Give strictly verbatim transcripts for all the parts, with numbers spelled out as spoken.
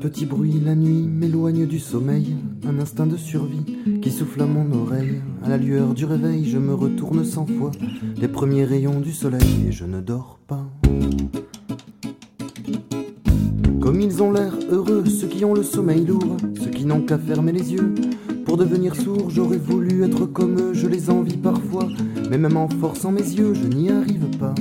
petit bruit la nuit m'éloigne du sommeil, un instinct de survie qui souffle à mon oreille. À la lueur du réveil, je me retourne cent fois les premiers rayons du soleil et je ne dors pas. Comme ils ont l'air heureux, ceux qui ont le sommeil lourd, ceux qui n'ont qu'à fermer les yeux pour devenir sourd. J'aurais voulu être comme eux, je les envie parfois, mais même en forçant mes yeux, je n'y arrive pas.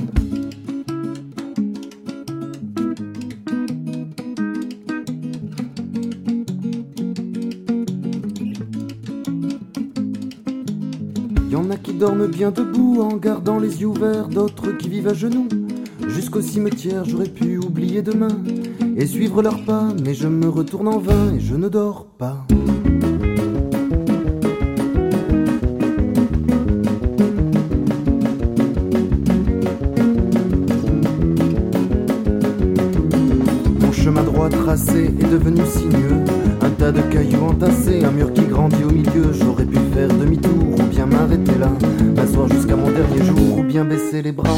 Y'en a qui dorment bien debout en gardant les yeux ouverts, d'autres qui vivent à genoux. Jusqu'au cimetière, j'aurais pu oublier demain et suivre leurs pas, mais je me retourne en vain et je ne dors pas. Mon chemin droit tracé est devenu sinueux, un tas de cailloux entassés, un mur qui grandit au milieu. J'aurais pu faire demi-tour ou bien m'arrêter là, m'asseoir jusqu'à mon dernier jour ou bien baisser les bras.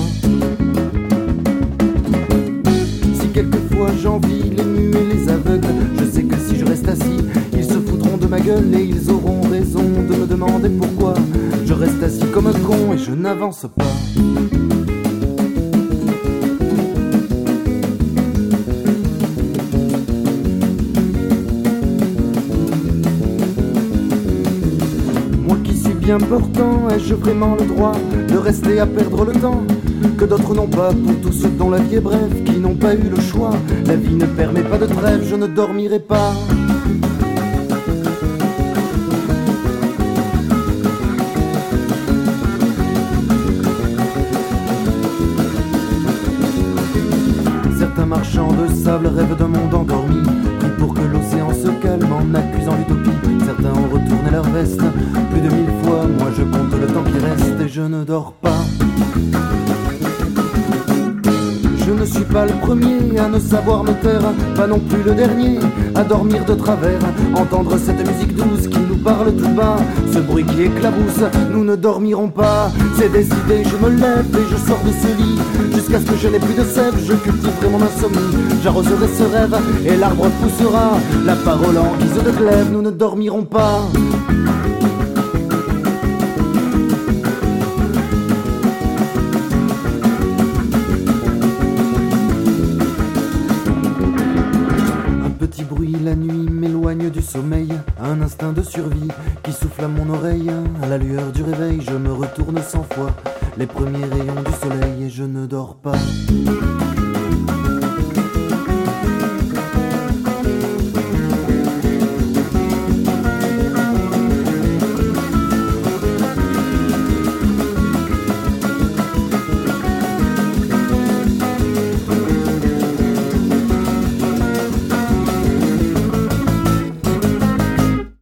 Si quelquefois j'envie les muets et les aveugles, je sais que si je reste assis, ils se foutront de ma gueule et ils auront raison de me demander pourquoi je reste assis comme un con et je n'avance pas. Bien portant, ai-je vraiment le droit de rester à perdre le temps que d'autres n'ont pas, pour tous ceux dont la vie est brève, qui n'ont pas eu le choix? La vie ne permet pas de trêve, je ne dormirai pas. Certains marchands de sable rêvent d'un monde endormi, pris pour que l'océan se calme en accusant l'utopie. Certains ont retourné leur veste plus de mille fois, moi je compte le temps qui reste et je ne dors pas. Je ne suis pas le premier à ne savoir me taire, pas non plus le dernier à dormir de travers. Entendre cette musique douce qui nous parle tout bas, ce bruit qui éclabousse, nous ne dormirons pas. C'est décidé, je me lève et je sors de ce lit, jusqu'à ce que je n'ai plus de sève, je cultiverai mon insomnie. J'arroserai ce rêve et l'arbre poussera, la parole en guise de glaive, nous ne dormirons pas. La nuit m'éloigne du sommeil, un instinct de survie qui souffle à mon oreille. À la lueur du réveil, je me retourne cent fois les premiers rayons du soleil et je ne dors pas.